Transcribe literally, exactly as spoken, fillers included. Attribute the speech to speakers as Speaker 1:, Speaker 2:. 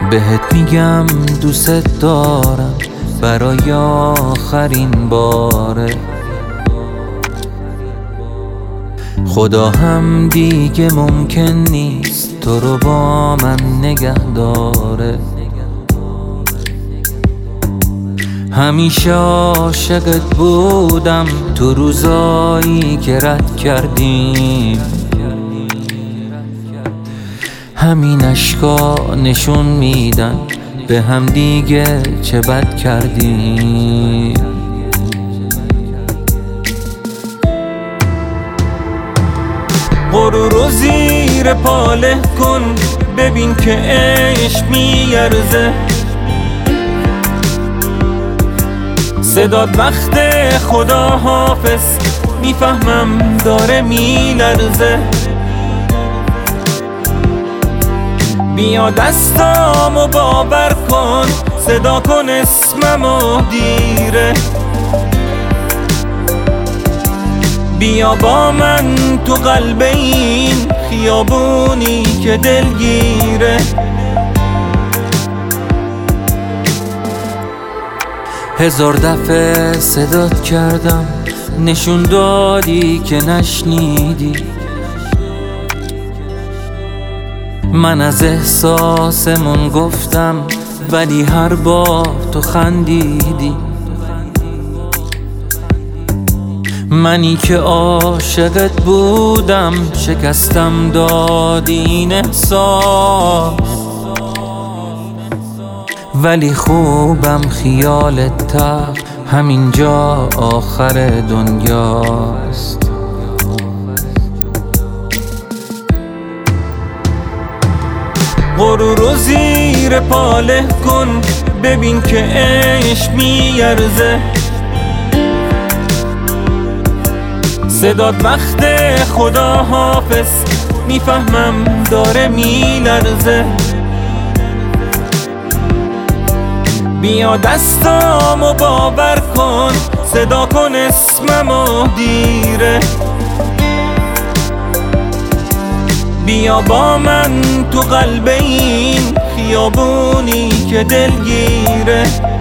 Speaker 1: بهت میگم دوست دارم برای آخرین باره. خدا هم دیگه ممکن نیست تو رو با من نگه داره. همیشه عاشقت بودم تو روزایی که رد کردیم. همین اشکا نشون میدن به هم دیگه چه بد کردیم. غرور زیر پاله کن ببین که عشق میارزه. صداد وقت خدا حافظ میفهمم داره میلرزه. بیا دستامو باور کن صدا کن اسممو دیره. بیا با من تو قلب این خیابونی که دلگیره. هزار دفعه صدات کردم نشون دادی که نشنیدی. من از احساسمون گفتم ولی هر بار تو خندیدی. منی که عاشقت بودم شکستم داد این احساس. ولی خوبم خیالت تا همینجا آخر دنیاست. غرور زیر پاله کن ببین که عشق میارزه. صداد وقت خدا حافظ میفهمم داره میلرزه. بیا دستامو باور کن صدا کن اسممو دیره. بیا با من تو قلب این خیابونی که دلگیره.